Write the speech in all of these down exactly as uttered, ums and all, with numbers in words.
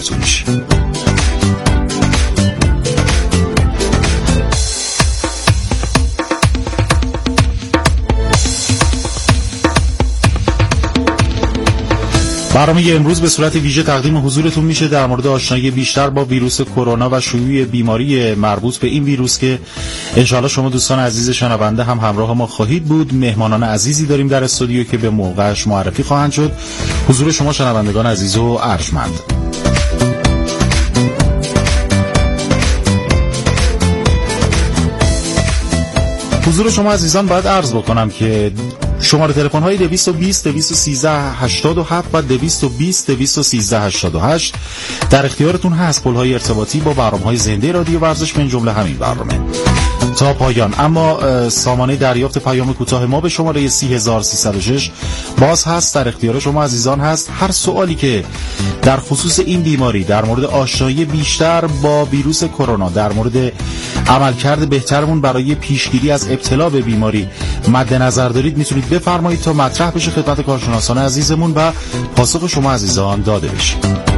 برنامه امروز به صورت ویژه تقدیم حضورتون میشه در مورد آشنایی بیشتر با ویروس کرونا و شیوع بیماری مربوط به این ویروس که انشاءالله شما دوستان عزیز شنونده هم همراه ما خواهید بود. مهمانان عزیزی داریم در استودیو که به موقعش معرفی خواهند شد. حضور شما شنوندگان عزیز و ارجمند. حضور شما عزیزان باید عرض بکنم که شماره تلفن های دویست و بیست دویست و سیزده هشتاد و هفت و دویست و بیست دویست و سیزده هشتاد و هشت در اختیارتون هست. پل های ارتباطی با برنامه‌های زنده رادیو ورزش من جمله همین برنامه تا پایان. اما سامانه دریافت پیام کوتاه ما به شماره سی هزار و سیصد و شش باز هست، در اختیار شما عزیزان هست. هر سوالی که در خصوص این بیماری، در مورد آشنایی بیشتر با ویروس کرونا، در مورد عملکرد بهترمون برای پیشگیری از ابتلا به بیماری مد نظر دارید، میتونید بفرمایید تا مطرح بشه خدمت کارشناسان عزیزمون و پاسخ شما عزیزان داده بشه.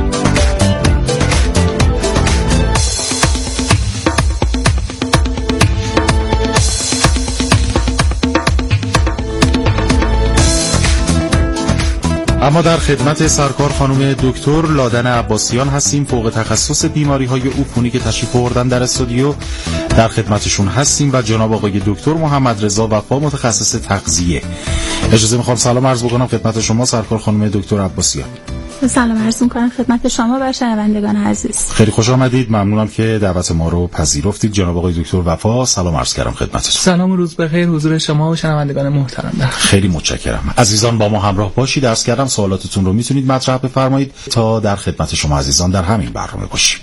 اما در خدمت سرکار خانم دکتر لادن عباسیان هستیم، فوق تخصص بیماری‌های عفونی که تشریف آوردن در استودیو. در خدمتشون هستیم و جناب آقای دکتر محمد رضا وفا متخصص تغذیه. اجازه میخوام سلام عرض بکنم خدمت شما سرکار خانم دکتر عباسیان. سلام عرض می‌کنم خدمت شما و شنوندگان عزیز. خیلی خوش آمدید، ممنونم که دعوت ما رو پذیرفتید. جناب آقای دکتر وفا سلام عرض کردم خدمتتون. سلام و روز بخیر حضور شما و شنوندگان محترم. خیلی متشکرم. عزیزان با ما همراه باشید. عرض کردم سوالاتتون رو میتونید مطرح بفرمایید تا در خدمت شما عزیزان در همین برنامه باشیم.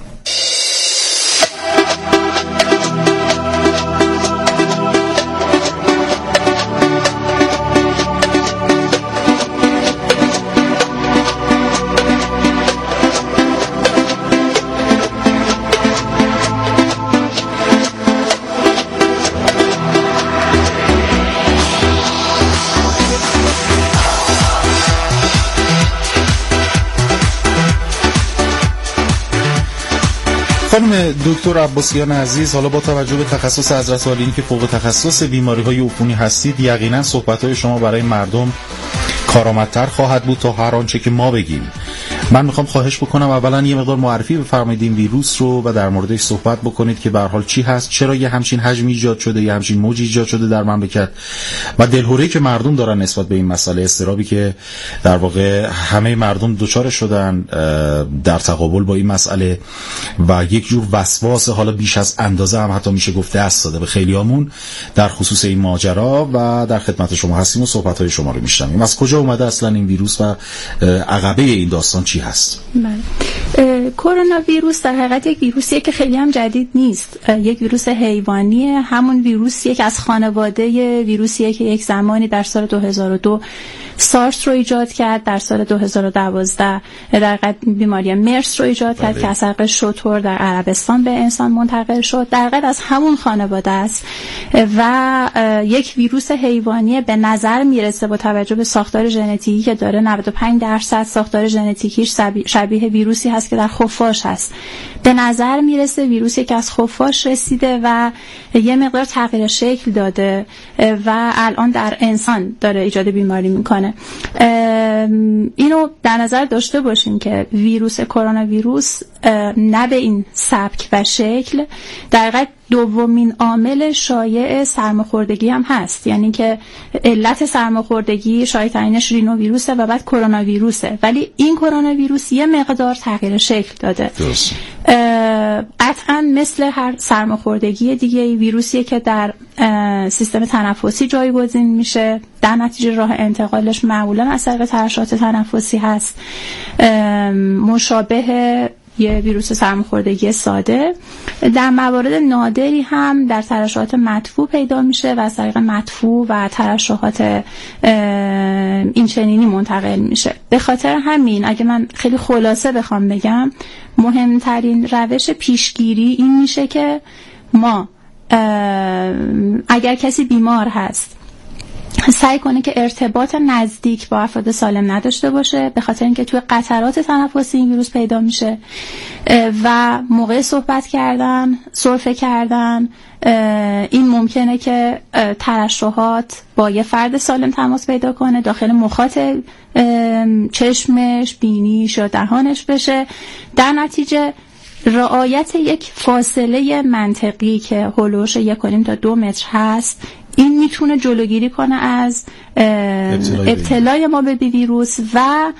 خانم دکتر عباسیان عزیز، حالا با توجه به تخصص حضرت عالیین که فوق تخصص بیماری‌های عفونی هستید، یقینا صحبت‌های شما برای مردم کارآمدتر خواهد بود تا هر آنچه که ما بگیم. من میخوام خواهش بکنم اولا یه مقدار معرفی بفرمایید این ویروس رو و در موردش صحبت بکنید که به هر حال چی هست، چرا یه همچین حجمی ایجاد شده، یه همچین موجی ایجاد شده در مملکت و دلهوره‌ای که مردم دارن نسبت به این مسئله، استرابی که در واقع همه مردم دچار شدن در تقابل با این مسئله و یک جور وسواس حالا بیش از اندازه هم حتی میشه گفت دست داده به خیلیامون در خصوص این ماجرا و در خدمت شما هستیم و صحبت‌های شما رو میشنویم. از کجا اومده اصلا این ویروس و عقبه این داستان چی هست؟ بله. کرونا ویروس در حقیقت یک ویروسیه که خیلی هم جدید نیست. یک ویروس حیوانیه، همون ویروسیه که از خانواده ویروسیه که یک زمانی در سال دو هزار و دو سارس رو ایجاد کرد، در سال دو هزار و دوازده در حقیقت بیماری مرس رو ایجاد کرد که از طریق شتر در عربستان به انسان منتقل شد. در حقیقت از همون خانواده است و یک ویروس حیوانی به نظر میرسه با توجه به ساختار ژنتیکی که داره نود و پنج درصد ساختار ژنتیکیش شبیه ویروسی هست که در خفاش هست. به نظر میرسه ویروسی که از خفاش رسیده و یه مقدار تغییر شکل داده و الان در انسان داره ایجاد بیماری میکنه. اینو در نظر داشته باشیم که ویروس کرونا ویروس نه به این سبک و شکل، در حقیقت دومین عامل شایع سرماخوردگی هم هست، یعنی که علت سرماخوردگی شایع ترینش رینو ویروسه و بعد کرونا ویروسه، ولی این کرونا ویروس یه مقدار تغییر شکل داده. قطعا مثل هر سرماخوردگی دیگه ویروسیه که در سیستم تنفسی جایگزین میشه، در نتیجه راه انتقالش معمولا از طریق ترشحات تنفسی هست، مشابه یه ویروس سرماخوردگی ساده. در موارد نادری هم در ترشحات مدفوع پیدا میشه و از طریق مدفوع و ترشحات این چنینی منتقل میشه. به خاطر همین اگه من خیلی خلاصه بخوام بگم، مهمترین روش پیشگیری این میشه که ما اگر کسی بیمار هست سعی کنه که ارتباط نزدیک با افراد سالم نداشته باشه، به خاطر اینکه توی قطرات تنفسی این ویروس پیدا میشه و موقع صحبت کردن، سرفه کردن، این ممکنه که ترشحات با یه فرد سالم تماس پیدا کنه، داخل مخاط چشمش، بینیش یا دهانش بشه. در نتیجه رعایت یک فاصله منطقی که هولوش یک و نیم تا دو متر هست، این میتونه جلوگیری کنه از ابتلای ما به ویروس و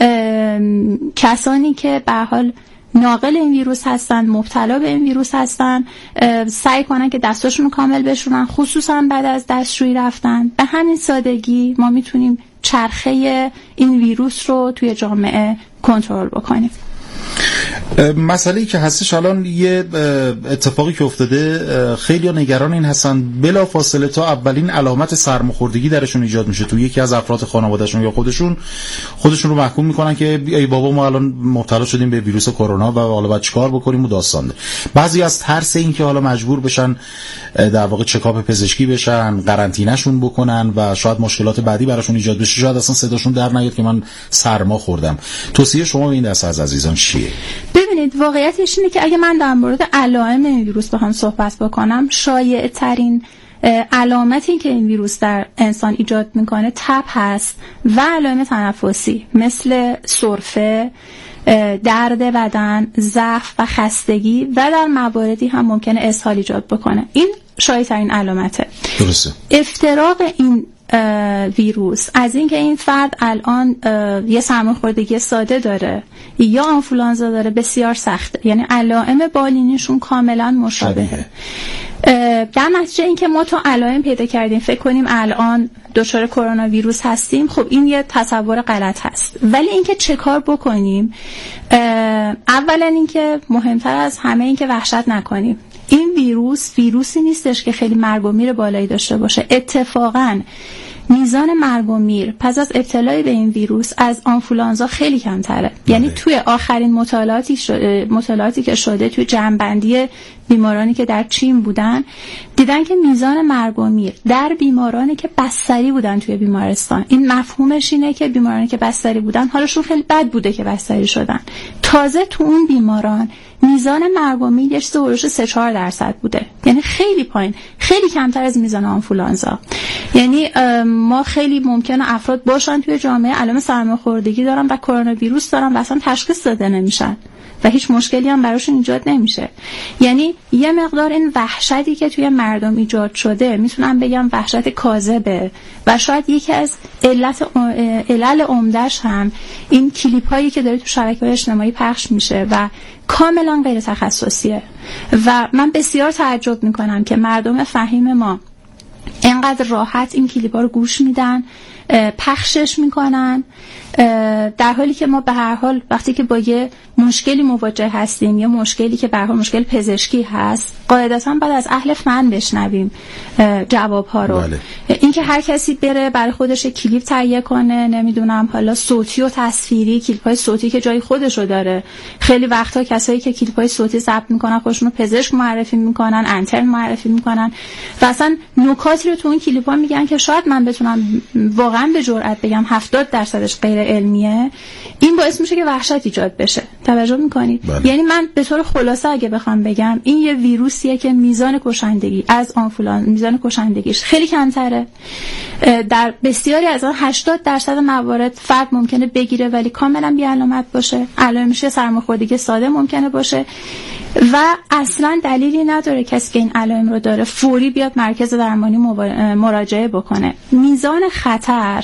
کسانی که به حال ناقل این ویروس هستن، مبتلا به این ویروس هستن، سعی کنن که دستاشون رو کامل بشورن، خصوصا بعد از دستشویی رفتن. به همین سادگی ما میتونیم چرخه این ویروس رو توی جامعه کنترل بکنیم. مسئله‌ای که هستش الان یه اتفاقی که افتاده، خیلی نگران این هستن بلا فاصله تا اولین علامت سرماخوردگی درشون ایجاد میشه تو یکی از افراد خانوادهشون یا خودشون خودشون رو محکوم میکنن که ای بابا ما الان مبتلا شدیم به ویروس کرونا و حالا باید چیکار بکنیم و داستانه. بعضی از ترس این که حالا مجبور بشن در واقع چکاپ پزشکی بشن، قرنطینه‌شون بکنن و شاید مشکلات بعدی براشون ایجاد بشه، شاید اصلا صداشون در نیاد که من سرما خوردم. توصیه شما به این دسته از عزیزان چیه؟ ببینید، واقعیتش اینه که اگه من در مورد علائم این ویروس بخوام صحبت بکنم، شایع ترین علامتی که این ویروس در انسان ایجاد میکنه تب هست و علائم تنفسی مثل سرفه، درد بدن، ضعف و خستگی و در مواردی هم ممکنه اسهال ایجاد بکنه. این شایع ترین علامته. درسته. افتراق این ویروس از اینکه این فرد الان یه سرماخوردگی ساده داره یا آنفولانزا داره بسیار سخته، یعنی علائم بالینیشون کاملا مشابهه. در نتیجه اینکه ما تا علائم پیدا کردیم فکر کنیم الان دچار کرونا ویروس هستیم، خب این یه تصور غلط هست. ولی اینکه چه کار بکنیم، اولا اینکه مهمتر از همه اینکه وحشت نکنیم. این ویروس ویروسی نیستش که خیلی مرگ و میر بالایی داشته باشه. اتفاقاً میزان مرگ و میر پس از ابتلای به این ویروس از آنفولانزا خیلی کمتره. یعنی توی آخرین مطالعاتی شده، مطالعاتی که شده توی جمع‌بندی بیمارانی که در چین بودن، دیدن که میزان مرگ و میر در بیمارانی که بستری بودن توی بیمارستان، این مفهومش اینه که بیمارانی که بستری بودن حالشون خیلی بد بوده که بستری شدن، تازه تو اون بیماران میزان مرگ و میر هولوش سه چهار درصد بوده. یعنی خیلی پایین، خیلی کمتر از میزان آنفولانزا. یعنی ما خیلی ممکنه افراد باشن توی جامعه علائم سرماخوردگی دارن و کرونا ویروس دارن و اصلا تشخیص داده نمیشن و هیچ مشکلی هم براشون ایجاد نمیشه. یعنی یه مقدار این وحشتی که توی مردم ایجاد شده، میتونم بگم وحشت کاذبه و شاید یکی از علت علل عمده‌اش هم این کلیپ هایی که داره تو شبکه‌های اجتماعی پخش میشه و کاملا غیر تخصصیه. و من بسیار تعجب میکنم که مردم فهیم ما اینقدر راحت این کلیپ ها رو گوش میدن، پخشش میکنن، در حالی که ما به هر حال وقتی که با یه مشکلی مواجه هستیم، یا مشکلی که به هر حال مشکل پزشکی هست، قاعدتاً باید از اهل فن بشنویم جوابها رو. بله. این که هر کسی بره برای خودش کلیپ تهیه کنه، نمیدونم حالا صوتی و تصویری، کلیپ های صوتی که جای خودشو داره. خیلی وقتا کسایی که کلیپ های صوتی ضبط میکنن خودشونو پزشک معرفی میکنن، انترن معرفی میکنن و اصلا نکاتی رو تو اون کلیپ ها میگن که شاید من بتونم واقعا به جرئت بگم هفتاد درصدش غیر علمیه. این باعث میشه که وحشت ایجاد بشه. توجه میکنید؟ بله. یعنی من به طور خلاصه اگه بخوام بگم، این یه ویروسیه که میزان کشندگی از آنفولانزا، میزان کشندگیش خیلی کمتره. در بسیاری از آن هشتاد درصد موارد فرد ممکنه بگیره ولی کاملا بی علامت باشه. علائمش سرماخوردگی ساده ممکنه باشه و اصلا دلیلی نداره کسی که این علائم رو داره فوری بیاد مرکز درمانی مراجعه بکنه. میزان خطر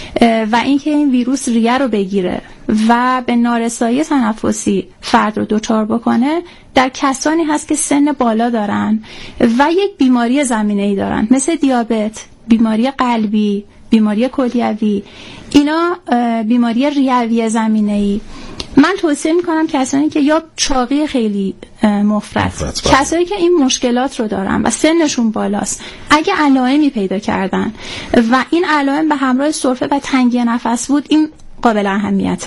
و اینکه این ویروس ریه رو بگیره و به نارسایی تنفسی فرد رو دچار بکنه در کسانی هست که سن بالا دارن و یک بیماری زمینه‌ای دارن، مثل دیابت، بیماری قلبی، بیماری کلیوی، اینا بیماری ریوی زمینه‌ای. من توصیه میکنم کسانی که یا چاقی خیلی مفرط، کسانی که این مشکلات رو دارن و سنشون بالاست، اگه علائمی پیدا کردن و این علائم به همراه سرفه و تنگی نفس بود، این قابل اهمیته.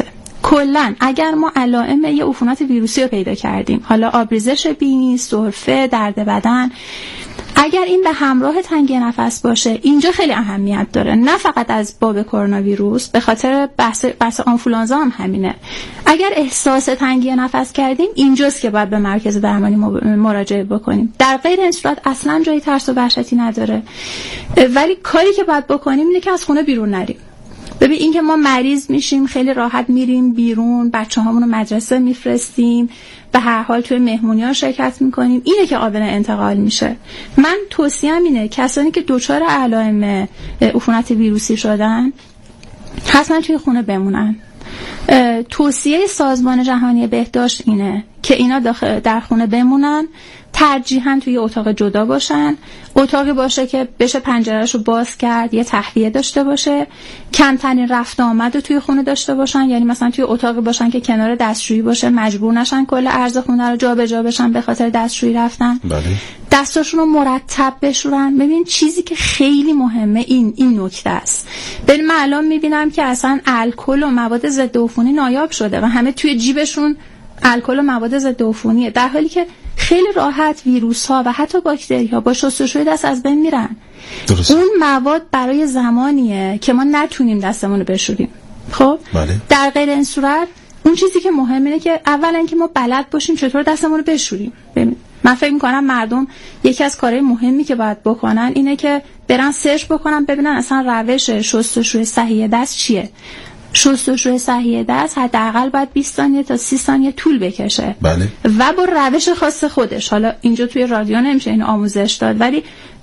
کلا اگر ما علائم یه عفونت ویروسی رو پیدا کردیم، حالا آبریزش بینی، سرفه، درد بدن، اگر این به همراه تنگی نفس باشه، اینجا خیلی اهمیت داره، نه فقط از باب کرونا ویروس، به خاطر بحث بحث آنفولانزا هم همینه. اگر احساس تنگی نفس کردیم، اینجاست که باید به مرکز درمانی مراجعه بکنیم. در غیر این صورت اصلا جای ترس و وحشتی نداره. ولی کاری که باید بکنیم اینه که از خونه بیرون نریم. ببین این که ما مریض میشیم خیلی راحت میریم بیرون، بچه‌هامون رو مدرسه میفرستیم، به هر حال توی مهمونی‌ها شرکت میکنیم، اینه که قابل انتقال میشه. من توصیه‌ام اینه کسانی که دچار علائم عفونت ویروسی شدن حتما توی خونه بمونن. توصیه سازمان جهانی بهداشت اینه که اینا داخل در خونه بمونن، ترجیحاً توی اتاق جدا باشن، اتاقی باشه که بشه پنجره‌شو باز کرد، یه تهویه داشته باشه، کمترین رفت آمد رو توی خونه داشته باشن، یعنی مثلا توی اتاقی باشن که کنار دستشویی باشه، مجبور نشن کل عرض خونه رو جابجا بشن به خاطر دستشویی رفتن. بله. دستاشون رو مرتب بشورن. ببین چیزی که خیلی مهمه این این نکته است. ببین من الان میبینم که اصلا الکل و مواد ضد عفونی نایاب شده و همه توی جیبشون الکل و مواد ضد عفونیه، در حالی که خیلی راحت ویروس ها و حتی باکتری ها با شستشوی دست از بین میرن. درست. اون مواد برای زمانیه که ما نتونیم دستمون رو بشوریم. خب بله. در غیر این صورت اون چیزی که مهمه اینه که اولا که ما بلد باشیم چطور دستمون رو بشوریم. ببین من فکر میکنم مردم یکی از کارهای مهمی که باید بکنن اینه که برن سرچ بکنن ببینن اصلا روش شستشوی صحیح دست چیه. شستشوی صحیح دست حداقل باید بیست ثانیه تا سی ثانیه طول بکشه. بله. و با روش خاص خودش. حالا اینجا توی رادیو نمیشه اینو آموزش داد، ولی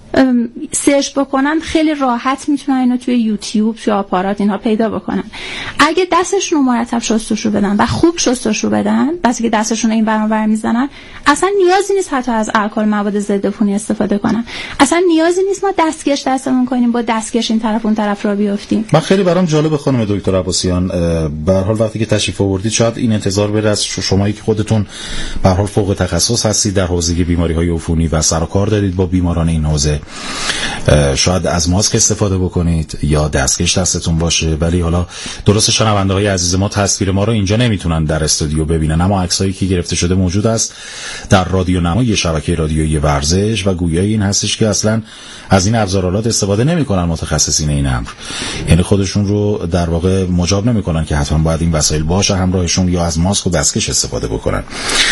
سرچ بکنن خیلی راحت میتونن اینو توی یوتیوب، توی آپارات اینها پیدا بکنن. اگه دستشون رو مرتب شستشو بدن و خوب شستشو بدن، بس که دستشون رو این ور اون ور میزنن، اصلا نیازی نیست حتی از الکل مواد ضد عفونی استفاده کنن. اصلا نیازی نیست ما دستکش دستمون کنیم با دستکش این طرف اون طرف را بیافتیم. من خیلی برام جالب خانم دکتر عباسیان، به هر حال وقتی که تشریف آوردید شاید این انتظار بره از شمایی که خودتون به هر حال فوق تخصص هستید در حوزه بیماری‌های عفونی و سر و کار دارید با بیماران این حوزه، شاید از ماسک استفاده بکنید یا دستکش دستتون باشه. ولی حالا درست شنونده‌های عزیز ما تصویر ما رو اینجا نمیتونن در استودیو ببینن، اما عکسایی که گرفته شده موجود است در رادیو نمای شبکه رادیویی ورزش و گویای این هستش که اصلا از این ابزارالات استفاده نمیکنن متخصصین این امر، یعنی خودشون رو در واقع مجاب نمیکنن که حتما باید این وسایل باشه همراهشون یا از ماسک و دستکش استفاده بکنن.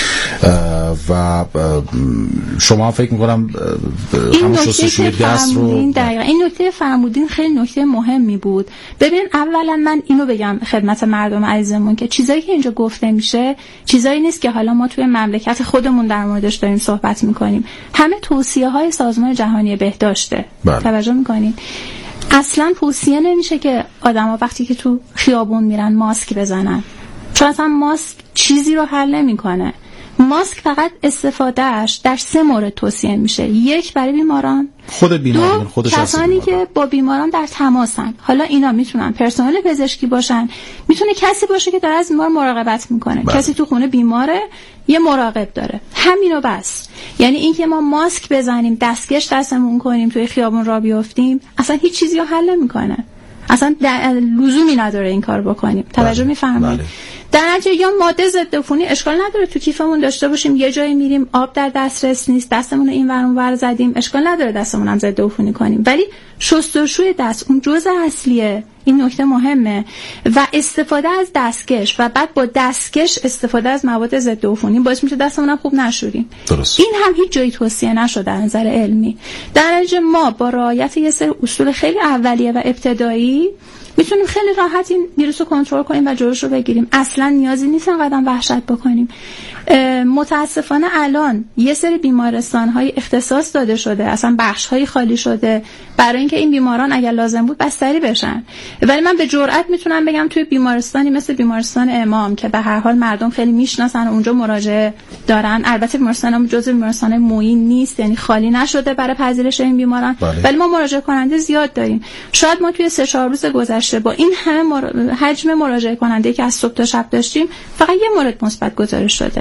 و شما فکر میکنم همون شستشوی دست رو دقیقاً این نکته فرمودین خیلی نکته مهمی بود. ببین اولا من اینو بگم خدمت مردم عزیزمون که چیزایی که اینجا گفته میشه چیزایی نیست که حالا ما توی مملکت خودمون در موردش داریم صحبت میکنیم، همه توصیه های سازمان جهانی بهداشته. بله. توجه میکنین اصلا توصیه نمیشه که آدما وقتی که تو خیابون میرن ماسک بزنن، چون اصلا ماسک چیزی رو حل نمیکنه. ماسک فقط استفادهش در سه مورد توصیه میشه. یک برای بیماران، خود بیماران، خودش کسانی که با بیماران در تماسن. حالا اینا میتونن پرسنل پزشکی باشن، میتونه کسی باشه که داره از بیمار مراقبت میکنه. بله. کسی تو خونه بیماره یه مراقب داره، همینو بس. یعنی اینکه ما ماسک بزنیم، دستکش دستمون کنیم، توی خیابون را بیافتیم، اصلا هیچ چیزی رو حل نمیکنه. اصلا لزومی نداره این کار بکنیم. توجه میفرمایید؟ بله. در نتیجه یا ماده ضد عفونی اشکال نداره تو کیفمون داشته باشیم، یه جایی میریم آب در دسترس نیست، دستمون رو این ور اون ور زدیم، اشکال نداره دستمون هم ضد عفونی کنیم، ولی شستشوی دست اون جزء اصلیه. این نکته مهمه. و استفاده از دستکش و بعد با دستکش استفاده از مواد ضد عفونی باعث میشه دستمون هم خوب نشوریم. درست. این هم هیچ جایی توصیه نشده از نظر علمی. در نتیجه ما با رعایت یه سری اصول خیلی اولیه و ابتدایی میتونیم خیلی راحت این ویروس رو کنترل کنیم و جلوش رو بگیریم. اصلا نیازی نیست انقدر وحشت بکنیم. متاسفانه الان یه سری بیمارستان‌های اختصاص داده شده، اصلا بخش‌های خالی شده برای اینکه این بیماران اگر لازم بود بستری بشن. ولی من به جرئت میتونم بگم توی بیمارستانی مثل بیمارستان امام که به هر حال مردم خیلی میشناسن و اونجا مراجعه دارن، البته بیمارستانم جزو بیمارستان معین نیست، یعنی خالی نشده برای پذیرش این بیماران، بله. ولی ما مراجعه کننده زیاد داریم. شاید ما توی سه چهار روز گذشته با این همه مر... حجم مراجعه کننده که از صبح تا شب داشتیم فقط یه مورد مثبت گزارش شده.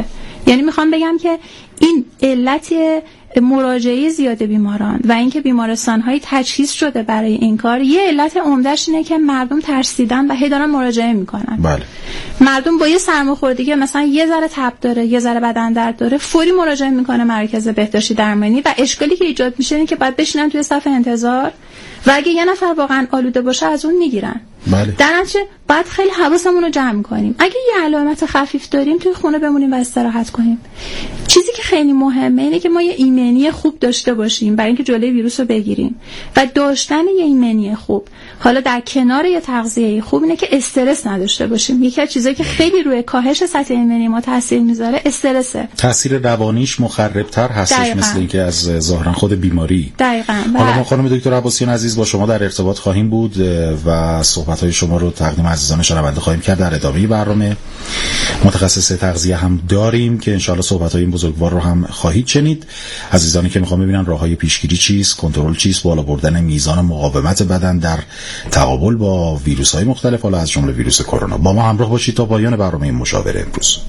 یعنی میخوام بگم که این علت مراجعه زیاد بیماران و اینکه بیمارستان‌های تجهیز شده برای این کار، یه علت عمده‌اش اینه که مردم ترسیدن و هی دارن مراجعه میکنن. بله. مردم با یه سرماخوردگی که مثلا یه ذره تب داره، یه ذره بدن درد داره، فوری مراجعه میکنه مرکز بهداشتی درمانی و اشکالی که ایجاد میشه اینه که باید بشینن توی صف انتظار و اگه یه نفر واقعا آلوده باشه از اون میگیرن. بله. در نتیجه باید خیلی حواسمون رو جمع کنیم. اگه یه علامت خفیف داریم توی خونه بمونیم و استراحت کنیم. چیزی که خیلی مهمه اینه که ما یه ایمنی خوب داشته باشیم برای اینکه جلوی ویروس رو بگیریم و داشتن یه ایمنی خوب حالا در کنار یه تغذیه خوب اینه که استرس نداشته باشیم. یکی از چیزایی که خیلی روی کاهش سطح ایمنی ما تاثیر میذاره استرسه. تاثیر روانیش مخرب‌تر هستش دقیقاً. مثل اینکه از ظاهرا خود بیماری. دقیقاً. حالا ما خانم دکتر عباسیان عزیز با شما در ارتباط خواهیم بود و صحبت‌های شما رو تقدیم عزیزان شنونده خواهیم کرد. در ادامه برنامه متخصص تغذیه هم داریم که انشالله صحبت‌های این بزرگوار رو هم خواهید شنید. عزیزانی که میخوان ببینن راه‌های پیشگیری چیست، کنترل چیست، بالا بردن میزان مقاومت بدن در تقابل با ویروس‌های مختلف، حالا از جمله ویروس کرونا، با ما همراه باشید تا پایان برنامه مشاوره امروز.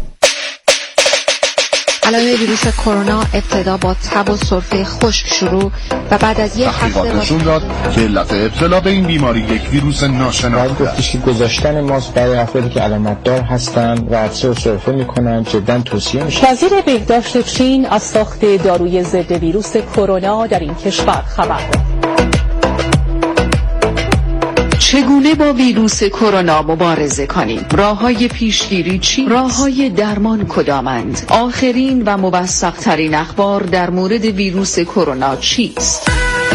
علائم ویروس کرونا ابتدا با تب و سرفه خشک شروع و بعد از یک هفته نشون داد که علت ابتلا به این بیماری یک ویروس ناشناخته است. که گذاشتن ماسک برای افرادی که علامت دار هستند و عطسه و سرفه می‌کنند جداً توصیه می‌شود. وزیر بهداشت چین از ساخت داروی ضد ویروس کرونا در این کشور خبر داد. چگونه با ویروس کرونا مبارزه کنیم؟ راه‌های پیشگیری چی؟ راه‌های درمان کدامند؟ آخرین و موثق‌ترین اخبار در مورد ویروس کرونا چیست؟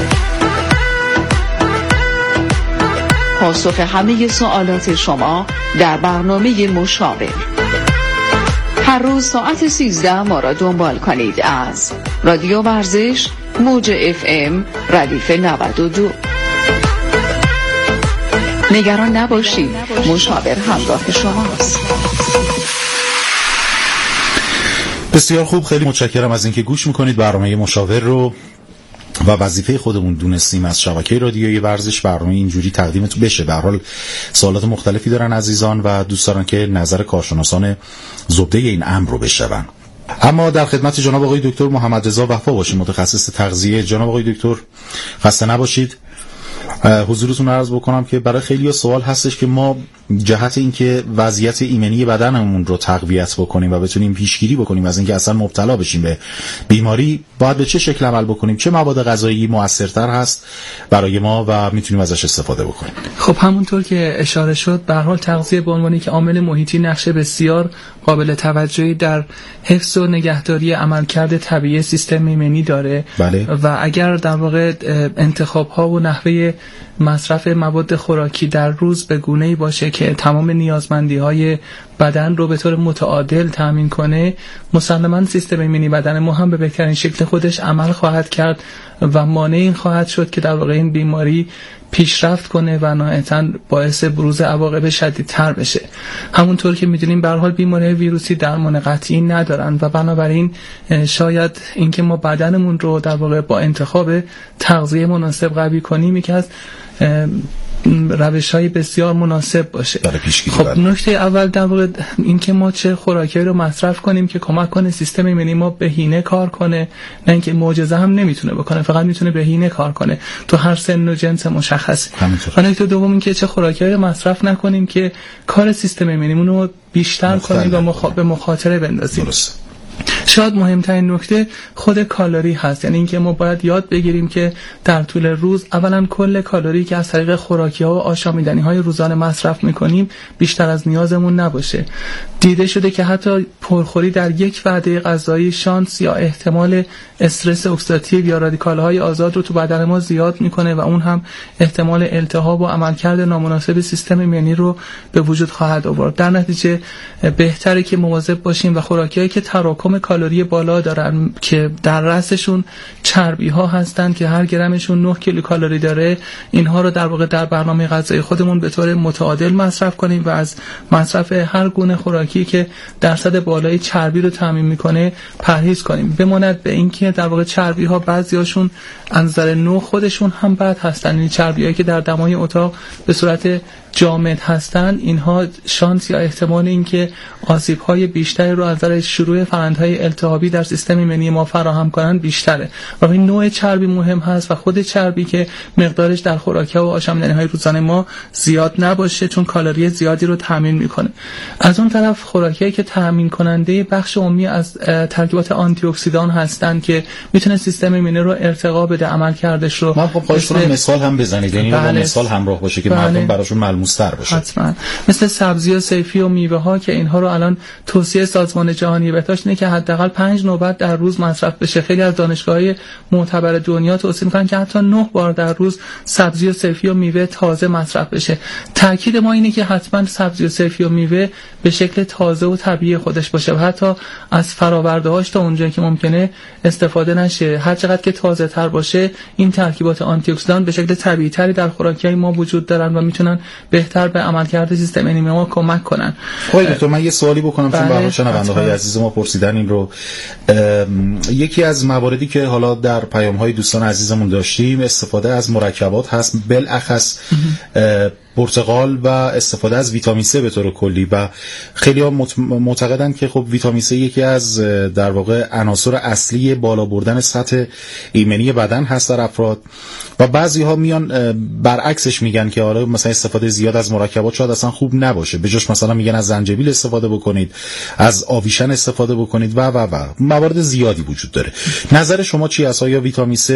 پاسخ همه سوالات شما در برنامه مشاور. هر روز ساعت سیزده ما را دنبال کنید از رادیو ورزش موج اف ام ردیف نود و دو. نگران نباشید، مشاور همراه شماست. بسیار خوب، خیلی متشکرم از اینکه گوش میکنید برنامه مشاور رو و وظیفه خودمون دونستیم از شبکه رادیویی ورزش برنامه اینجوری تقدیمتون بشه. به هر حال سوالات مختلفی دارن عزیزان و دوست دارن که نظر کارشناسان زبده این امر رو بشنون. اما در خدمت جناب آقای دکتر محمد رضا وفا باشیم، متخصص تغذیه. جناب آقای دکتر خسته نباشید. حضورتون عرض بکنم که برای خیلی سوال هستش که ما جهت اینکه وضعیت ایمنی بدنمون رو تقویت بکنیم و بتونیم پیشگیری بکنیم از اینکه اصلا مبتلا بشیم به بیماری، باید به چه شکل عمل بکنیم؟ چه مواد غذایی موثرتر هست برای ما و میتونیم ازش استفاده بکنیم؟ خب همونطور که اشاره شد، به هر حال تغذیه به عنوان یک عامل محیطی نقش بسیار قابل توجهی در حفظ و نگهداری عملکرد طبیعی سیستم ایمنی داره. بله. و اگر در واقع انتخاب ها و نحوه مصرف مواد خوراکی در روز به گونه‌ای باشه که تمام نیازمندی های بدن رو به طور متعادل تامین کنه، مسلماً سیستم ایمنی بدن ما هم به بهترین شکل خودش عمل خواهد کرد و مانع این خواهد شد که در واقع این بیماری پیشرفت کنه و نهایتاً باعث بروز عواقب شدیدتر بشه. همونطور که میدونیم به هر حال بیماری ویروسی درمان قطعی ندارن و بنابراین شاید اینکه ما بدنمون رو در واقع با انتخاب تغذیه مناسب قوی کنیم یکی از روش‌های بسیار مناسب باشه. خب نکته اول در واقع این که ما چه خوراکی رو مصرف کنیم که کمک کنه سیستم ایمنی ما بهینه کار کنه، نه اینکه معجزه هم نمیتونه بکنه، فقط میتونه بهینه کار کنه تو هر سن و جنس مشخصی. و نکته دوم این که چه خوراکی رو مصرف نکنیم که کار سیستم ایمنیمون رو بیشتر کنیم و مخ... به مخاطره بندازیم. درست. شاید مهمترین نکته خود کالری هست، یعنی اینکه ما باید یاد بگیریم که در طول روز اولا کل کالری که از طریق خوراکی‌ها و آشامیدنی‌های روزانه مصرف می‌کنیم بیشتر از نیازمون نباشه. دیده شده که حتی پرخوری در یک وعده غذایی شانس یا احتمال استرس اکسیداتیو یا رادیکال‌های آزاد رو تو بدن ما زیاد می‌کنه و اون هم احتمال التهاب و عملکرد نامناسب سیستم ایمنی رو به وجود خواهد آورد. در نتیجه بهتره که مواظب باشیم و خوراکی‌هایی که تراکم کالری بالا دارن که در رأسشون چربی ها هستن که هر گرمشون نه کیلوکالری داره، اینها رو در واقع در برنامه غذایی خودمون به طور متعادل مصرف کنیم و از مصرف هر گونه خوراکی که درصد بالای چربی رو تامین میکنه پرهیز کنیم. بماند به اینکه در واقع چربی ها بعضیاشون از نظر نوع خودشون هم بد هستن، یعنی چربی هایی که در دمای اتاق به صورت جامد هستند اینها شانس یا احتمال اینکه آسیب‌های بیشتری رو از نظر شروع فرآیندهای التهابی در سیستم ایمنی ما فراهم کنند بیشتره. و این نوع چربی مهم هست و خود چربی که مقدارش در خوراک‌ها و آشامیدنی‌های روزانه ما زیاد نباشه، چون کالری زیادی رو تامین میکنه. از اون طرف خوراکی‌هایی که تامین کننده بخش عمومی از ترکیبات آنتی اکسیدان هستند که میتونه سیستم ایمنی رو ارتقا بده، عمل کردش رو. من خواهش کنم مثال هم بزنید، یعنی با مثال همراه باشه که بله. مردم براشون ملموس‌تر باشه. حتما. مثل سبزی و صیفی و میوه ها که اینها رو الان توصیه سازمان جهانی بهداشت اینه که حداقل پنج نوبت در روز مصرف بشه. خیلی از دانشگاه‌های معتبر دنیا توصیه می‌کنن که حتی نه بار در روز سبزی و صیفی و میوه تازه مصرف بشه. تاکید ما اینه که حتما سبزی و صیفی و میوه به شکل تازه و طبیعی خودش باشه و حتی از فرآورده‌هاش تا اونجایی که ممکنه استفاده نشه. هر چقدر که تازه تر باشه این ترکیبات آنتی اکسیدان به شکل طبیعی تری در خوراکی‌های ما وجود دارن و میتونن بهتر به عملکرد سیستم ایمنی ما کمک کنن. خب دکتر من یه سوالی بکنم چون به هر شنونده‌های عزیز ما پرسیدن این رو. یکی از مواردی که حالا در پیام‌های دوستان عزیزمون داشتیم استفاده از مرکبات هست، بالاخص پرتقال و استفاده از ویتامین C به طور کلی و خیلی ها معتقدن که خب ویتامین C یکی از در واقع عناصر اصلی بالا بردن سطح ایمنی بدن هست در افراد و بعضی ها میان برعکسش میگن که آره مثلا استفاده زیاد از مرکبات شاید اصلا خوب نباشه، به جاش مثلا میگن از زنجبیل استفاده بکنید، از آویشن استفاده بکنید و و و موارد زیادی وجود داره. نظر شما چی است؟ آیا ویتامین C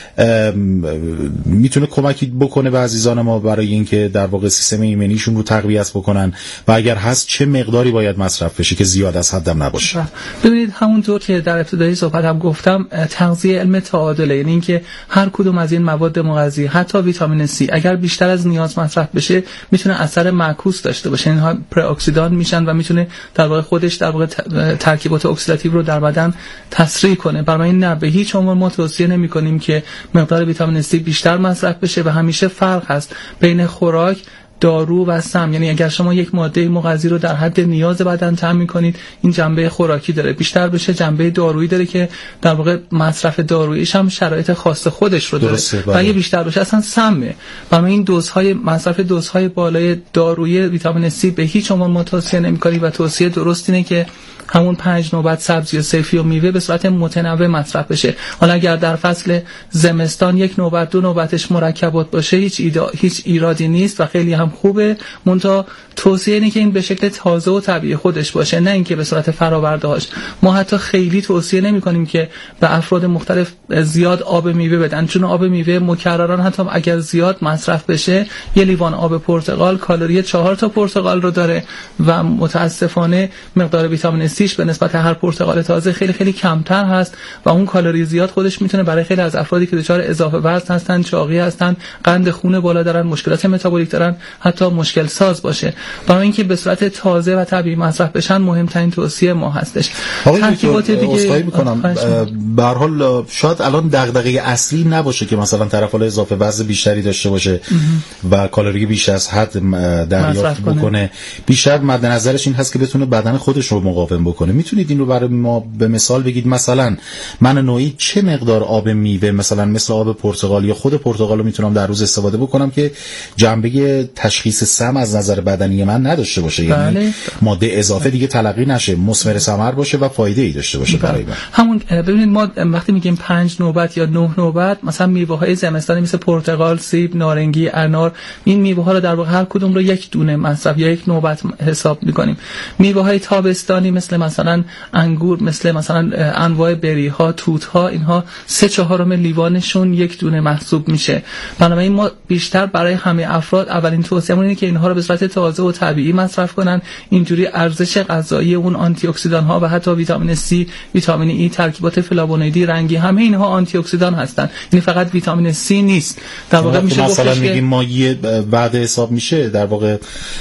میتونه کمکی بکنه به عزیزان ما برای اینکه در واقع سیستم ایمنیشون رو تقویت بکنن و اگر هست چه مقداری باید مصرف بشه که زیاد از حدم نباشه؟ ببینید همونطور که در ابتدای صحبتم گفتم تغذیه علم تعادله، یعنی اینکه هر کدوم از این مواد مغذی حتی ویتامین C اگر بیشتر از نیاز مصرف بشه میتونه اثر معکوس داشته باشه، اینها پره اکسیدان میشن و میتونه در واقع خودش در واقع ترکیبات اکسیداتیو رو در بدن تسریع کنه. برای این نه به هیچ عنوان ما توصیه نمی‌کنیم که مقدار ویتامین C بیشتر مصرف بشه و همیشه فرق هست بین خوراک، دارو و سم. یعنی اگر شما یک ماده مغذی رو در حد نیاز بدن تامین کنید این جنبه خوراکی داره، بیشتر بشه جنبه دارویی داره که در واقع مصرف داروییش هم شرایط خاص خودش رو داره و اگه بیشتر بشه اصلا سمه. برای این دوزهای مصرف دوزهای بالای دارویی ویتامین C به هیچ عنوان ما توصیه نمی‌کنیم و توصیه درست اینه که همون پنج نوبت سبزی و صیفی و میوه به صورت متنوع مصرف بشه. حالا اگر در فصل زمستان یک نوبت دو نوبتش مرکبات باشه هیچ ایدا... هیچ ایرادی نیست و خیلی هم خوبه، منتها توصیه اینه که این به شکل تازه و طبیعی خودش باشه، نه اینکه به صورت فرآورده‌هاش. ما حتی خیلی توصیه نمی‌کنیم که به افراد مختلف زیاد آب میوه بدن، چون آب میوه مکرران حتی اگر زیاد مصرف بشه یه لیوان آب پرتقال کالری چهار تا پرتقال رو داره و متاسفانه مقدار ویتامین C به نسبت هر پرتقال تازه خیلی خیلی کمتر هست و اون کالری زیاد خودش میتونه برای خیلی از افرادی که دچار اضافه وزن هستن، چاقی هستن، قند خون بالا دارن، مشکلات متابولیک دارن، حتی مشکل ساز باشه. برای اینکه به صورت تازه و طبیعی مصرف بشن مهمترین توصیه ما هستش. ترکیبات دیگه اصلاحی میکنم به هر حال شاید الان دغدغه اصلی نباشه که مثلا طرف حالا اضافه وزن بیشتری داشته باشه و کالری بیش از حد دریافت بکنه، بیشتر مد نظرش این هست که بتونه بدن خودش رو مقاوم بکنه. میتونید این رو برای ما به مثال بگید؟ مثلا من نوعی چه مقدار آب میوه مثلا مثل آب پرتقال یا خود پرتقال رو میتونم در روز استفاده بکنم که جنبه تشخیص سم از نظر بدنی من نداشته باشه؟ یعنی بله. ماده اضافه دیگه تلقی نشه، مثمر ثمر باشه و فایده ای داشته باشه برای من. همون ببینید ما وقتی میگیم پنج نوبت یا نه نوبت، مثلا میوه های زمستانی مثل پرتقال، سیب، نارنگی، انار، این میوه ها رو در واقع هر کدوم رو یک دونه مصرف یا یک نوبت حساب میکنیم. میوه های تابستانی مثل مثلا انگور، مثل مثلا انواع بری ها، توت ها، اینها سه چهارم لیوانشون یک دونه محسوب میشه. بنابراین ما بیشتر برای همه افراد اولین توصیه‌مون اینه که اینها رو به صورت تازه و طبیعی مصرف کنن. اینجوری ارزش غذایی اون آنتی اکسیدان ها و حتی ویتامین C، ویتامین ای، ترکیبات فلاوونویدی رنگی، همه اینها آنتی اکسیدان هستن. یعنی فقط ویتامین C نیست. در واقع میشه مثلا میگیم ما یه وعده حساب میشه در واقع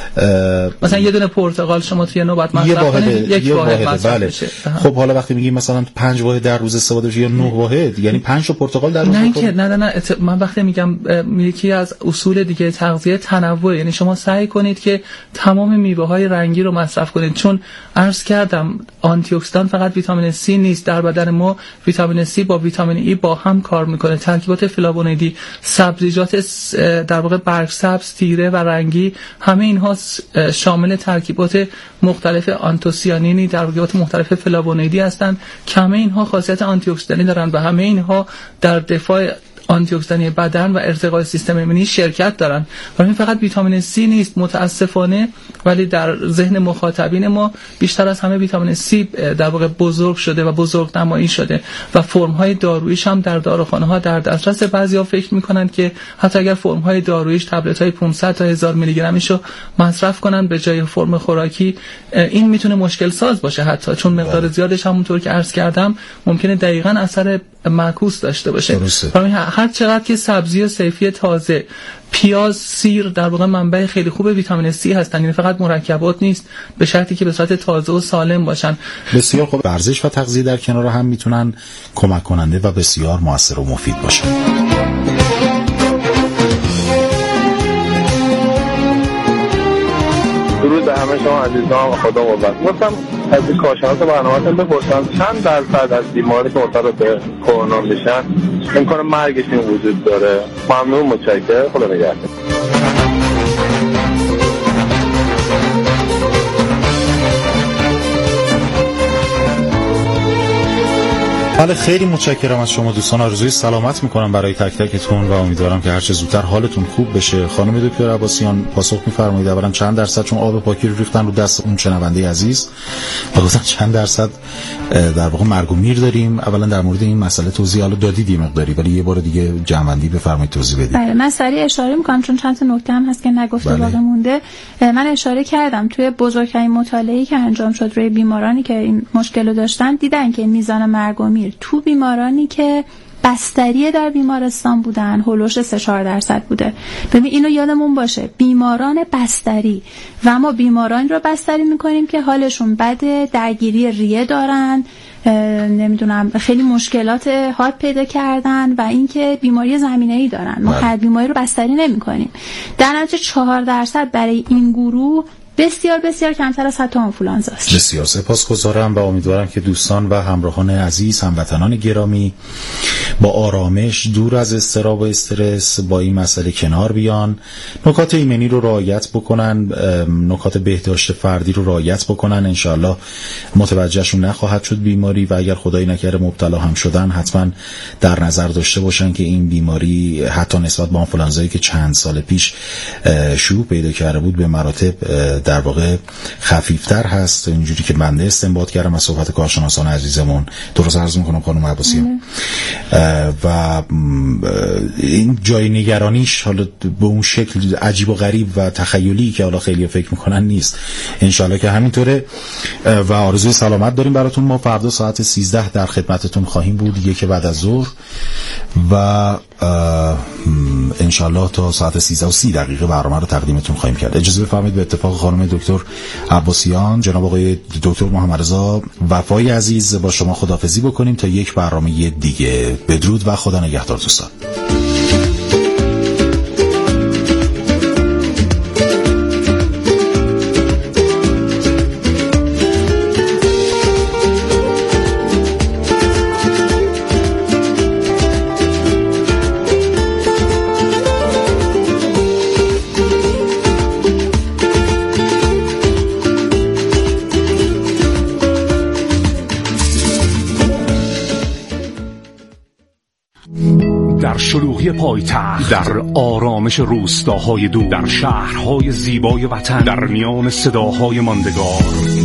مثلا یه دونه پرتقال شما توی نوبت مصرف کنید یک واحد مصرف بله. بشه. خب حالا وقتی میگیم مثلا پنج واحد در روز استفاده بشه یا نه واحد، یعنی پنج تا پرتقال در روز؟ نه که نه نه نه ات... من وقتی میگم یکی از اصول دیگه تغذیه تنوع تنوع، یعنی شما سعی کنید که تمام میوه‌های رنگی رو مصرف کنید، چون عرض کردم آنتی اکسیدان فقط ویتامین C نیست، در بدن ما ویتامین C با ویتامین E با هم کار میکنه. ترکیبات فلاوونویدی، سبزیجات در واقع برگسبز، تیره و رنگی، همه اینها شامل ترکیبات مختلف آنتوسیانینی، ترکیبات مختلف فلاوونویدی هستند که همه اینها خاصیت آنتی اکسیدانی دارند و همه اینها در دفاع آنتی اکسیدانی بدن و ارتقای سیستم ایمنی شرکت دارن. و این فقط ویتامین C نیست متاسفانه، ولی در ذهن مخاطبین ما بیشتر از همه ویتامین C در واقع بزرگ شده و بزرگ نمایی شده و فرم های داروییش هم در داروخانه ها در دسترس. بعضیا فکر میکنن که حتی اگر فرم های داروییش تبلت های پانصد تا هزار میلی گرمیشو مصرف کنن به جای فرم خوراکی، این میتونه مشکل ساز باشه حتی، چون مقدار زیادش همونطور که عرض کردم ممکنه دقیقاً اثر معکوس داشته باشه. هر چقدر که سبزی و صیفی تازه، پیاز، سیر در واقع منبع خیلی خوب ویتامین C هستن، یعنی فقط مرکبات نیست، به شرطی که به صورت تازه و سالم باشن. بسیار خوب. ورزش و تغذیه در کنار هم میتونن کمک کننده و بسیار موثر و مفید باشن. درود به همه شما عزیزان، خدا قوت. مثلا از کارشناس برنامه‌تون بپرسم چند درصد از بیماری که مبتلا به کرونا میشن امکان مرگشون وجود داره؟ ممنون، متشکرم، خدا نگهدار. بله، خیلی متشکرم از شما دوستان. آرزوی سلامت میکنم برای تک تکتون و امیدوارم که هر چه زودتر حالتون خوب بشه. خانم دکتر عباسیان پاسخ میفرمایید اولا چند درصد، چون آب پاکی رو ریختن رو دست اون شنونده عزیز و گفتن چند درصد در واقع مرگ و میر داریم. اولا در مورد این مسئله توضیح حالا دادید یه مقداری، ولی یه بار دیگه جمع‌بندی بفرمایید، توضیح بدید. بله، من سریع اشاره میکنم چون چند تا نکته هم هست که نگفته باقی مونده. من اشاره کردم توی بزرگترین مطالعه‌ای که انجام شد روی بیمارانی که این مشکل رو داشتن، دیدن که میزان مرگ و میر تو بیمارانی که بستری در بیمارستان بودن هولوش سه چهار درصد بوده. ببین اینو یادمون باشه، بیماران بستری و ما بیمارانی رو بستری میکنیم که حالشون بده، درگیری ریه دارن، نمیدونم خیلی مشکلات حاد پیدا کردن و اینکه بیماری زمینه‌ای دارن. ما هر بیماری رو بستری نمی‌کنیم. در نتیجه چهار درصد برای این گروه بسیار بسیار کمتر از حتی آنفولانزا است. بسیار سپاسگزارم و امیدوارم که دوستان و همراهان عزیز، هموطنان گرامی با آرامش، دور از اضطراب و استرس با این مسئله کنار بیان، نکات ایمنی رو رعایت بکنن، نکات بهداشت فردی رو رعایت بکنن. انشالله متوجهشون نخواهد شد بیماری و اگر خدایی نکرده مبتلا هم شدن حتما در نظر داشته باشن که این بیماری حتی نسبت به آنفولانزایی که چند سال پیش شیوع پیدا کرده بود به مراتب در واقع خفیفتر هست. اینجوری که بنده استنباط کردم از صحبت کارشناسان عزیزمون. درست عرض میکنم خانم عباسیان؟ و این جای نگرانیش حالا به اون شکل عجیب و غریب و تخیلی که حالا خیلی فکر میکنن نیست. انشالله که همینطوره و آرزوی سلامت داریم براتون. ما فردا ساعت سیزده در خدمتتون خواهیم بود، یک بعد از ظهر، و انشالله تا ساعت سیزده و سی دقیقه برنامه رو تقدیمتون خواهیم کرد. اجازه بفرمایید به اتفاق خانم دکتر عباسیان، جناب آقای دکتر محمد رضا وفای عزیز با شما خداحافظی بکنیم تا یک برنامه دیگه. بدرود و خدا نگهدار دوستان. شلوغی پایتخت، در آرامش روستاهای دور، در شهرهای زیبای وطن، در میان صداهای ماندگار،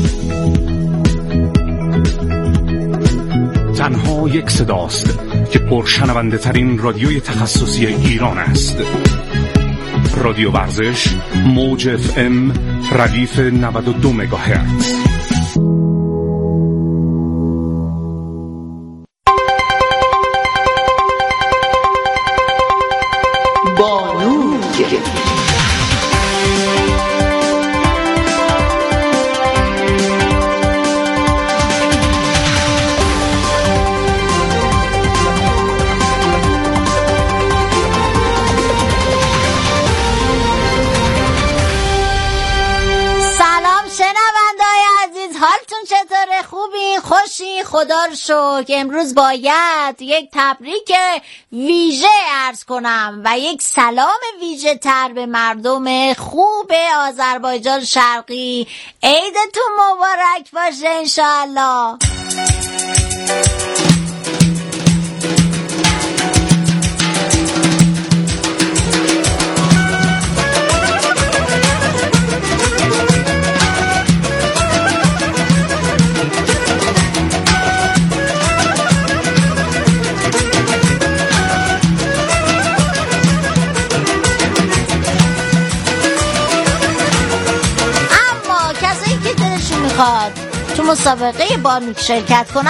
تنها یک صداست که پرشنونده ترین رادیوی تخصصی ایران است. رادیو ورزش، موج اف ام، ردیف نود و دو مگاهرتز. خوشی، خدا رو شکر. امروز باید یک تبریک ویژه عرض کنم و یک سلام ویژه تر به مردم خوب آذربایجان شرقی. عیدتون مبارک باشه انشاءالله. تو مسابقه بانوک شرکت کنن